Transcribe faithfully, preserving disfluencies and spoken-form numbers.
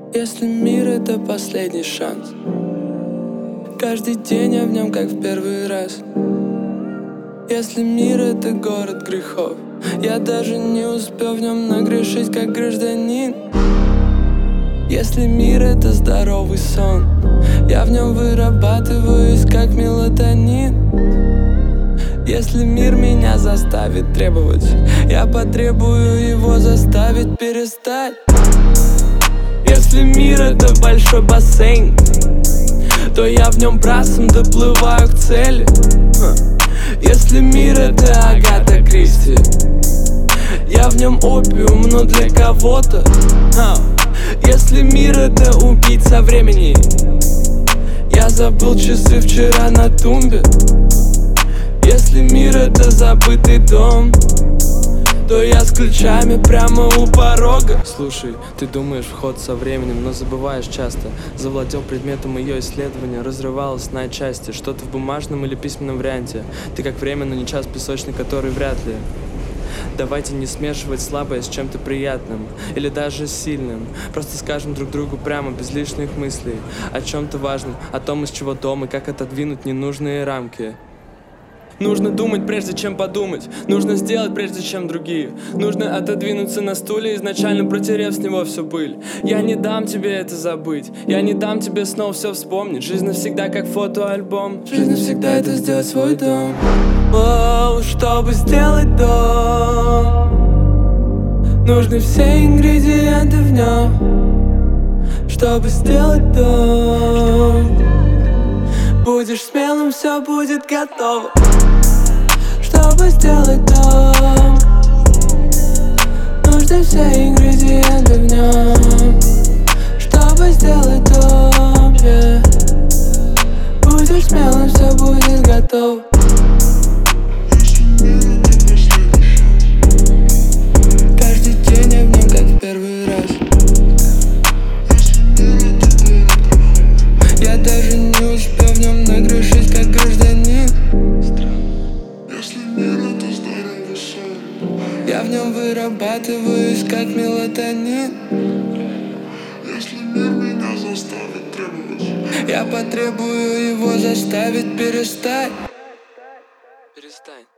Если мир — это последний шанс, каждый день я в нем как в первый раз. Если мир — это город грехов, я даже не успел в нем нагрешить как гражданин. Если мир — это здоровый сон, я в нем вырабатываюсь как мелатонин. Если мир меня заставит требовать, я потребую его заставить перестать. Если мир — это большой бассейн, то я в нем брасом доплываю к цели. Если мир — это Агата Кристи, я в нем опиум, но для кого-то. Если мир — это убийца времени, я забыл часы вчера на тумбе. Если мир — это забытый дом, то я с ключами прямо у порога. Слушай, ты думаешь вход со временем, но забываешь часто. Завладел предметом ее исследования, разрывалось на части. Что-то в бумажном или письменном варианте. Ты как время, но не час песочный, который вряд ли. Давайте не смешивать слабое с чем-то приятным или даже сильным. Просто скажем друг другу прямо, без лишних мыслей, о чем-то важном, о том, из чего дом и как отодвинуть ненужные рамки. Нужно думать, прежде чем подумать. Нужно сделать, прежде чем другие. Нужно отодвинуться на стуле, изначально протерев с него всю пыль. Я не дам тебе это забыть. Я не дам тебе снова все вспомнить. Жизнь навсегда как фотоальбом. Жизнь навсегда — это сделать свой дом. Оу, чтобы сделать дом, нужны все ингредиенты в нем. Чтобы сделать дом, будешь смелым, все будет готово. Чтобы сделать дом, нужны все ингредиенты в нем. Чтобы сделать дом, yeah. Будешь смелым, все будет готово. Каждый день я в нем как в первый раз. Я даже не успел в нем нагрешить как гражданин. Я в нем вырабатываюсь как мелатонин. Если мир меня заставит требовать, я потребую его заставить перестать. Перестань.